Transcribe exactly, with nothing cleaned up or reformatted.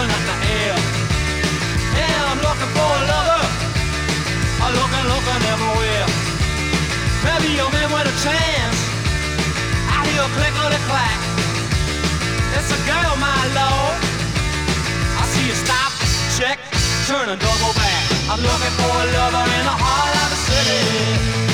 flying in the air. Yeah, I'm looking for a lover. I'm looking, looking everywhere. Maybe you're in with a chance. I hear a click or a clack. It's a girl, my lord. I see you stop, check, turn and double back. I'm looking for a lover in the heart of the city.